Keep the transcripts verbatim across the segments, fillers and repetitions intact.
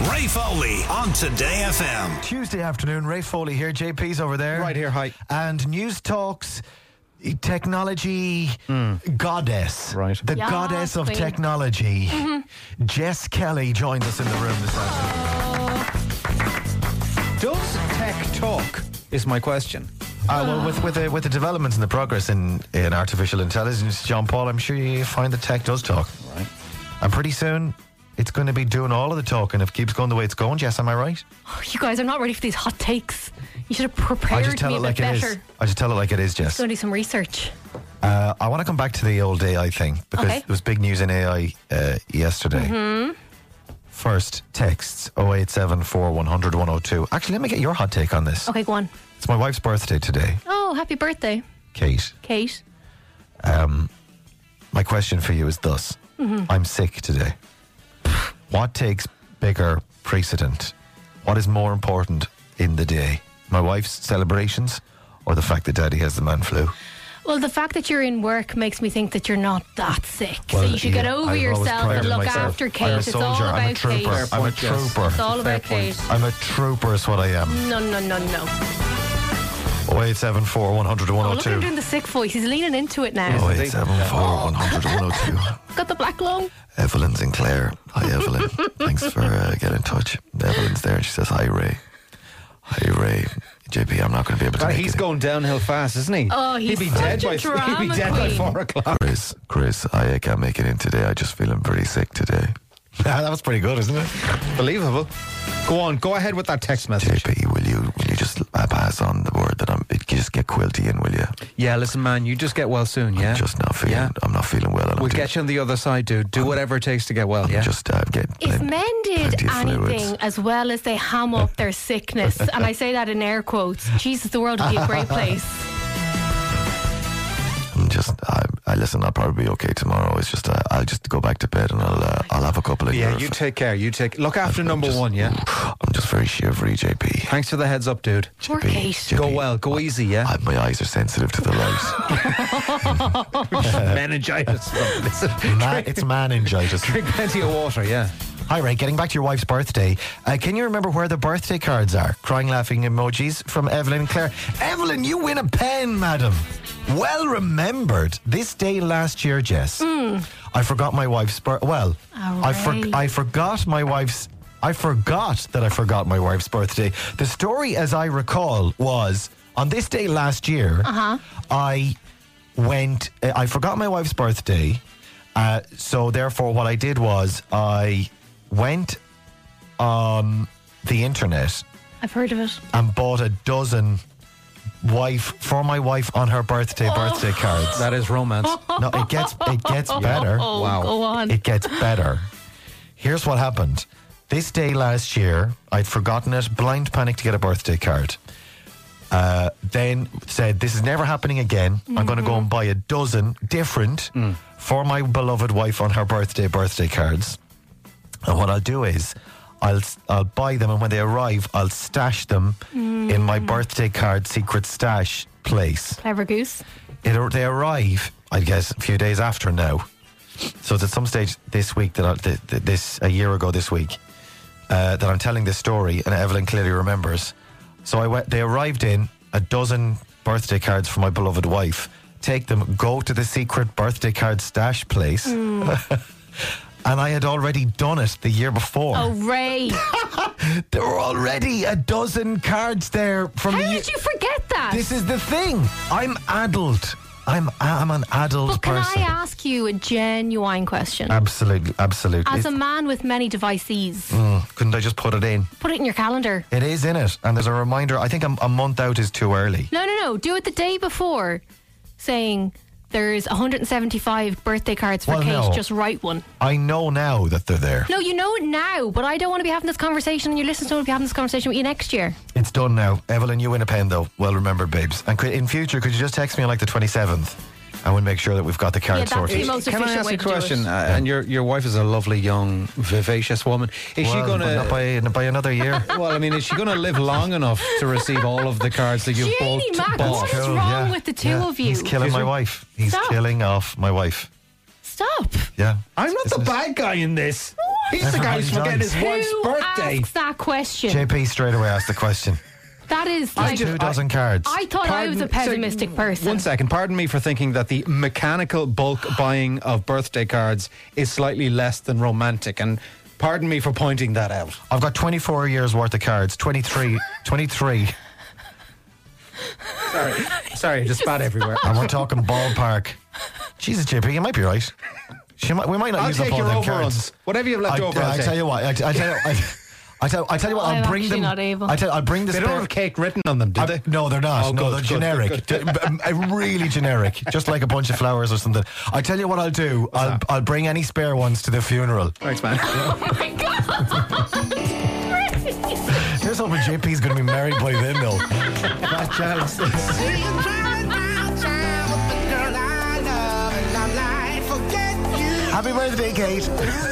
Ray Foley on Today F M. Tuesday afternoon, Ray Foley here. J P's over there. Right here, hi. And News Talks technology mm. goddess. Right. The yeah, goddess of queen. technology. Mm-hmm. Jess Kelly joined us in the room this afternoon. Does tech talk, is my question. Uh, well, with with the, with the developments and the progress in, in artificial intelligence, John Paul, I'm sure you find that tech does talk. Right. And pretty soon, it's going to be doing all of the talking if it keeps going the way it's going. Jess, am I right? Oh, you guys, I'm not ready for these hot takes. You should have prepared I just tell me it a like bit it better. is. I just tell it like it is, Jess. Go do some research. Uh, I want to come back to the old A I thing because Okay. there was big news in A I uh, yesterday. Mm-hmm. First, texts oh eight seven four one hundred one oh two. Actually, let me get your hot take on this. Okay, go on. It's my wife's birthday today, Oh, happy birthday, Kate. Kate. Um, my question for you is thus. Mm-hmm. I'm sick today. What takes bigger precedent? What is more important in the day? My wife's celebrations or the fact that Daddy has the man flu? Well, the fact that you're in work makes me think that you're not that sick. Well, so you should get yeah, over I've always yourself and prided look myself. after I'm Kate. a It's all soldier. about I'm a Kate. trooper. Fair I'm a point, Jess. trooper. It's all Fair about point. Kate. I'm a trooper is what I am. No, no, no, no. oh eight seven four one hundred one Oh, oh look at him two. doing the sick voice. He's leaning into it now. oh eight seven four one hundred one oh two. Got the black lung. Evelyn's in Clare. Hi, Evelyn. Thanks for uh, getting in touch. Evelyn's there. She says, hi, Ray. Hi, Ray. J P, I'm not going to be able to God, make he's it. going downhill fast, isn't he? Oh, he's he'd be such dead a by drama he'd be dead by queen. four o'clock. Chris, Chris, I uh, can't make it in today. I just feeling pretty sick today. That was pretty good, isn't it? Believable. Go on, go ahead with that text message. J P, will you will you just uh, pass on the word that I'm? Can you just get Quilty in, will you? Yeah, listen, man, you just get well soon, yeah? I'm just not feeling. Yeah. I'm not feeling well. and I'm We'll doing- get you on the other side, dude. Do whatever it takes to get well, I'm yeah? just uh, get. If plen- men did plenty of fluids. anything as well as they ham up their sickness, and I say that in air quotes, Jesus, the world would be a great place. I'm just. I, I listen. I'll probably be okay tomorrow. It's just. Uh, I'll just go back to bed and I'll. Uh, I'll have a couple of. Yeah, Eurofil- you take care. You take look after I'm number just- one, yeah? I'm just very shivery, J P. Thanks for the heads up, dude. Poor J P, Kate. J P, Go well, go easy, yeah? I, my eyes are sensitive to the light. Meningitis. Listen, Man, it's meningitis. drink plenty of water, yeah. Hi, Ray. Getting back to your wife's birthday, uh, can you remember where the birthday cards are? Crying, laughing emojis from Evelyn and Claire. Evelyn, you win a pen, madam. Well remembered. This day last year, Jess, I forgot my wife's birthday. Well, Oh, I, for- Ray. I forgot my wife's. I forgot that I forgot my wife's birthday. The story, as I recall, was on this day last year. Uh-huh. I went. Uh, I forgot my wife's birthday. Uh, so therefore, what I did was I went on the internet I've heard of it. and bought a dozen wife for my wife on her birthday birthday cards. That is romance. No, it gets it gets better. Oh, Wow. go on. It gets better. Here's what happened. This day last year, I'd forgotten it. Blind panic to get a birthday card. Uh, then said, this is never happening again. I'm going to go and buy a dozen different for my beloved wife on her birthday birthday cards. And what I'll do is I'll I'll buy them, and when they arrive, I'll stash them in my birthday card secret stash place. Clever goose. It, they arrive, I guess, a few days after now. So it's at some stage this week that I, th- th- this a year ago this week uh, that I'm telling this story, and Evelyn clearly remembers. So I went. They arrived in a dozen birthday cards for my beloved wife. Take them, go to the secret birthday card stash place, and I had already done it the year before. Oh, Ray. There were already a dozen cards there from How the. did you forget that? This is the thing. I'm adult. I'm I'm an adult but can person. I ask you a genuine question? Absolutely, absolutely. As a It's- man with many devices, mm, couldn't I just put it in? put it in your calendar. It is in it, and there's a reminder. I think a, a month out is too early. No, no, no. Do it the day before, saying there's one hundred seventy-five birthday cards for Well, Kate. no. Just write one. I know now that they're there. No, you know it now, but I don't want to be having this conversation, and your listeners don't want to be having this conversation with you next year. It's done now. Evelyn, you win a pen though. Well remembered, babes. And could, in future, could you just text me on like the twenty-seventh? And we'll make sure that we've got the card Yeah, that's sorted. the most Can I efficient ask way a to do question? it. Uh, and your your wife is a lovely, young, vivacious woman. Is well, she going but not to... by, by another year. Well, I mean, is she going to live long enough to receive all of the cards that you've Janie both Mac, bought? what is wrong with the two yeah. of you? He's killing Excuse my me? wife. He's Stop. killing off my wife. Stop. Yeah. I'm not Isn't the it? bad guy in this. What? He's the guy who's forgetting his wife's Who birthday. asks that question? J P straight away asked the question. That is Like like. two dozen cards. I thought I was a Pardon- pessimistic so- person. One second. Pardon me for thinking that the mechanical bulk buying of birthday cards is slightly less than romantic, and pardon me for pointing that out. I've got twenty-four years worth of cards. twenty-three. twenty-three. Sorry, sorry, I just spat everywhere. And we're talking ballpark. Jesus, J P, you might be right. She might, we might not I'll use up take all your them overruns. cards. Whatever you've left I, over, I, I'll I take. tell you what. I, I tell you. I, I tell, I tell you what. I'll I'm bring actually them. not able. I tell. I'll bring the They spare. don't have cake written on them, do I- they? no, they're not. Oh, no, good, they're good, generic. good, good. They're, um, uh, really generic. Just like a bunch of flowers or something. I tell you what I'll do. I'll, that? I'll bring any spare ones to the funeral. Thanks, man. Oh my god! Here's hoping J P's going to be married by then, though. That chance. Happy birthday, Kate.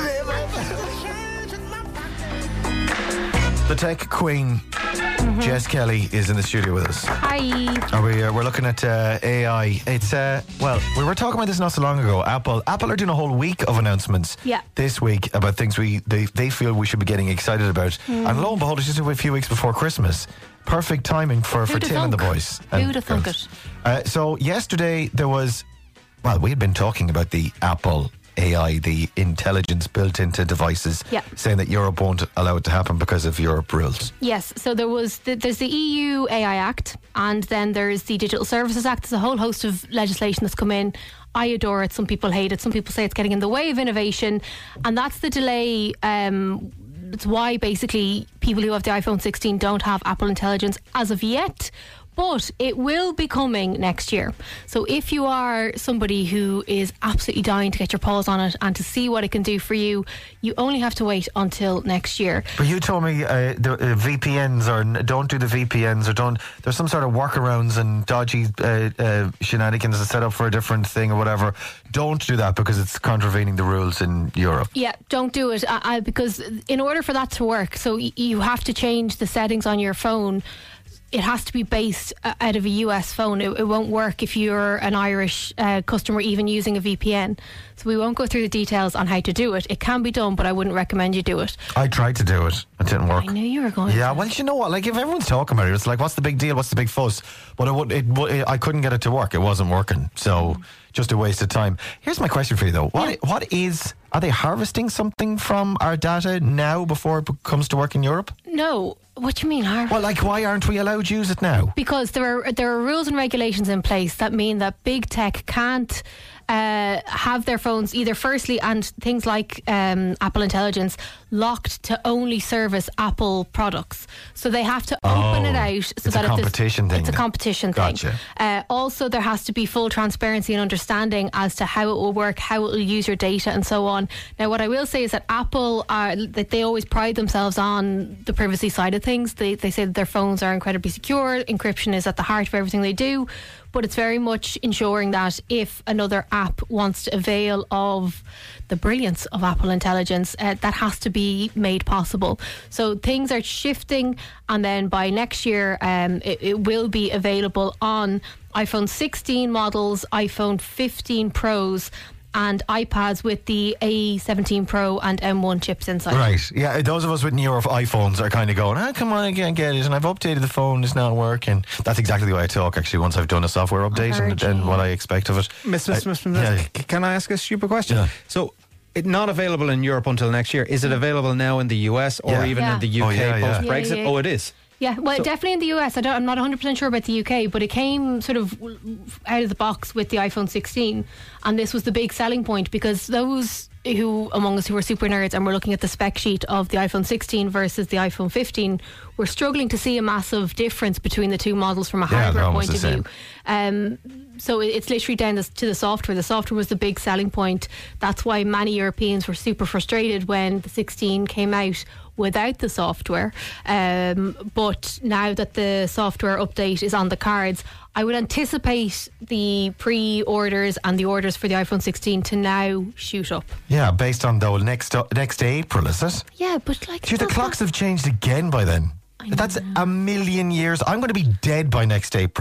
The tech queen, Jess Kelly, is in the studio with us. Hi. Are we, uh, we're looking at uh, A I. It's, uh, well, we were talking about this not so long ago. Apple Apple are doing a whole week of announcements Yeah. this week about things we they, they feel we should be getting excited about. And lo and behold, it's just a few weeks before Christmas. Perfect timing for, for Who'd have Tim and the thunk? boys. and Who'd have thunk girls. it? Uh, so yesterday there was, well, we had been talking about the Apple A I, the intelligence built into devices, Yeah. saying that Europe won't allow it to happen because of Europe rules. Yes, so there was the, there's the E U A I Act, and then there's the Digital Services Act. There's a whole host of legislation that's come in. I adore it. Some people hate it. Some people say it's getting in the way of innovation, and that's the delay. Um, it's why basically people who have the iPhone sixteen don't have Apple Intelligence as of yet. But it will be coming next year. So if you are somebody who is absolutely dying to get your paws on it and to see what it can do for you, you only have to wait until next year. But you told me uh, the uh, V P Ns or n- don't do the V P Ns or don't. There's some sort of workarounds and dodgy uh, uh, shenanigans set up for a different thing or whatever. Don't do that because it's contravening the rules in Europe. Yeah, don't do it I, I, because in order for that to work, so y- you have to change the settings on your phone. It has to be based uh, out of a U S phone. It, it won't work if you're an Irish uh, customer even using a V P N. So we won't go through the details on how to do it. It can be done, but I wouldn't recommend you do it. I tried to do it. It didn't work. I knew you were going Yeah, to. well, you know what? Like, if everyone's talking about it, it's like, what's the big deal? What's the big fuss? But it, would, it, would- it, I couldn't get it to work. It wasn't working. So, just a waste of time. Here's my question for you, though. What, Yeah. what is... Are they harvesting something from our data now before it comes to work in Europe? No, what do you mean, Harv? Well, like, why aren't we allowed to use it now? Because there are there are rules and regulations in place that mean that big tech can't uh, have their phones either firstly and things like um, Apple Intelligence locked to only service Apple products. So they have to open Oh, it out so it's a that if there's- competition thing It's a then. competition Gotcha. thing. Uh, also, there has to be full transparency and understanding as to how it will work, how it will use your data, and so on. Now, what I will say is that Apple are that they always pride themselves on the privacy side of things. They they say that their phones are incredibly secure. Encryption is at the heart of everything they do, but it's very much ensuring that if another app wants to avail of the brilliance of Apple Intelligence, uh, that has to be made possible. So things are shifting, and then by next year, um, it, it will be available on iPhone sixteen models, iPhone fifteen Pros, and iPads with the A seventeen Pro and M one chips inside. Right. Yeah, those of us with newer iPhones are kind of going, oh, come on, I can't get it. And I've updated the phone, it's not working. That's exactly the way I talk, actually, once I've done a software update and, heard you. and what I expect of it. Miss, miss, I- miss, miss, yeah. c- Can I ask a stupid question? Yeah. So, it not available in Europe until next year. Is it available now in the U S or Yeah. even Yeah. in the U K Oh, yeah, yeah. post Brexit? Yeah, yeah. Oh, it is. Yeah, well, So- definitely in the U S. I don't, I'm not one hundred percent sure about the U K, but it came sort of out of the box with the iPhone sixteen. And this was the big selling point because those who among us who were super nerds and were looking at the spec sheet of the iPhone sixteen versus the iPhone fifteen were struggling to see a massive difference between the two models from a Yeah, hardware they're point almost of the view. Um, so it- it's literally down to the software. The software was the big selling point. That's why many Europeans were super frustrated when the sixteen came out without the software. Um, but now that the software update is on the cards, I would anticipate the pre-orders and the orders for the iPhone sixteen to now shoot up. Yeah, based on, though, next next April, is it? Yeah, but like... Gee, the it's not clocks that- have changed again by then. I That's know. a million years. I'm going to be dead by next April.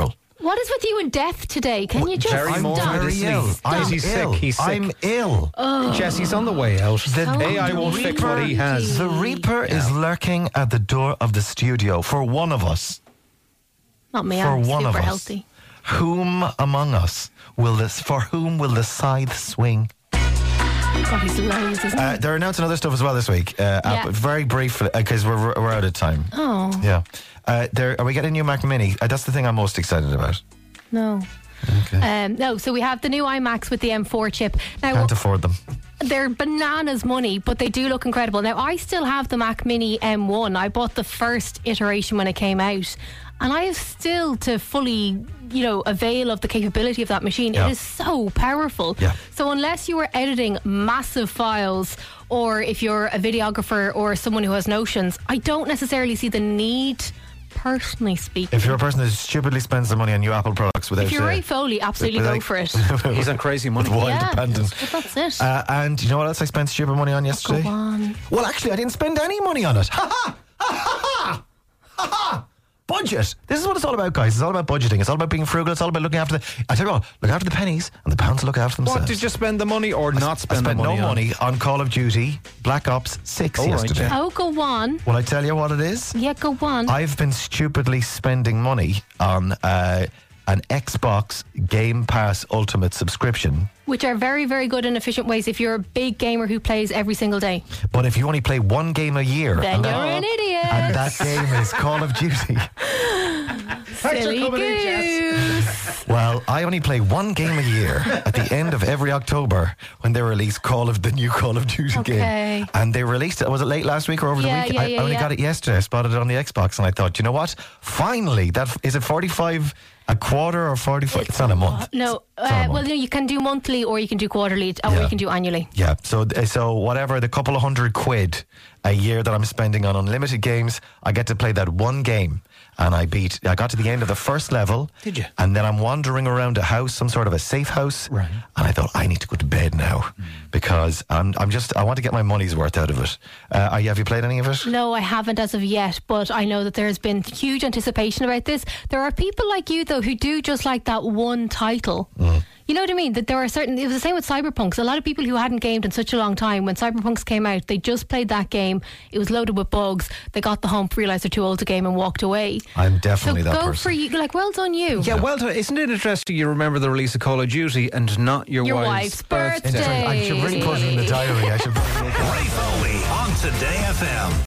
What is with you and death today? Can you just Very I'm morbid, stop? very isn't he? ill. Is I'm he sick? ill. He's sick. I'm ill. Jesse's on the way out. The- A I won't fix what he has. The Reaper is lurking at the door of the studio for one of us. Not me. For I'm one super of us. healthy. Whom among us will this? For whom will the scythe swing? God, he's loads, isn't he? Uh, they're announcing other stuff as well this week. Uh, Yeah. Apple- very briefly, because we're we're out of time. Oh Yeah. Uh, there, are we getting a new Mac Mini? Uh, that's the thing I'm most excited about. no. Um, no, so we have the new iMacs with the M four chip. Now, Can't afford them. they're bananas money, but they do look incredible. Now, I still have the Mac Mini M one. I bought the first iteration when it came out, and I have still to fully, you know, avail of the capability of that machine. Yeah. It is so powerful. Yeah. So unless you are editing massive files, or if you're a videographer or someone who has Notions, I don't necessarily see the need, personally speaking. If you're a person that stupidly spends the money on new Apple products without If you're uh, Ray Foley, absolutely with, go like- for it. He's on crazy money. with wild Yeah, abandon. but that's it. Uh, and you know what else I spent stupid money on yesterday? Go on. Well, actually, I didn't spend any money on it. Ha ha! Ha ha! Ha ha! Budget. This is what it's all about, guys. It's all about budgeting. It's all about being frugal. It's all about looking after the. I tell you what, look after the pennies, and the pounds look after themselves. What, did you spend the money or not I spend spent the money no on? money on Call of Duty Black Ops six Oh, right, yesterday. yeah. Oh, go on. Will I tell you what it is? Yeah, go on. I've been stupidly spending money on uh, an Xbox Game Pass Ultimate subscription. Which are very, very good and efficient ways if you're a big gamer who plays every single day. But if you only play one game a year, Then and, you're that, an idiot. and that game is Call of Duty. Silly goose. Well, I only play one game a year at the end of every October when they release Call of the new Call of Duty Okay. game. And they released it. Was it late last week or over Yeah, the week? yeah, I, yeah, I only yeah. got it yesterday. I spotted it on the Xbox, and I thought, you know what? Finally, that is it. Forty-five a quarter or forty-five? It's, not a month. No, It's not a uh, month. well, you, know, you can do monthly or you can do quarterly or Yeah. you can do annually. Yeah, so so whatever, the couple of hundred quid a year that I'm spending on unlimited games, I get to play that one game, and I beat. I got to the end of the first level. Did you? And then I'm wandering around a house, some sort of a safe house. Right. And I thought I need to go to bed now Mm. because I'm I'm just I want to get my money's worth out of it. Uh, are you, have you played any of it? No, I haven't as of yet, but I know that there's been huge anticipation about this. There are people like you, though, who do just like that one title. Mm. You know what I mean? That there are certain. It was the same with Cyberpunks. A lot of people who hadn't gamed in such a long time, when Cyberpunks came out, they just played that game. It was loaded with bugs. They got the hump, realised they're too old to game, and walked away. I'm definitely so that go person. for you. Like, well done, you. Yeah, well done. Isn't it interesting you remember the release of Call of Duty and not your, Your wife's, wife's birthday. I should really put it in the diary. I should. Ray Foley on Today F M.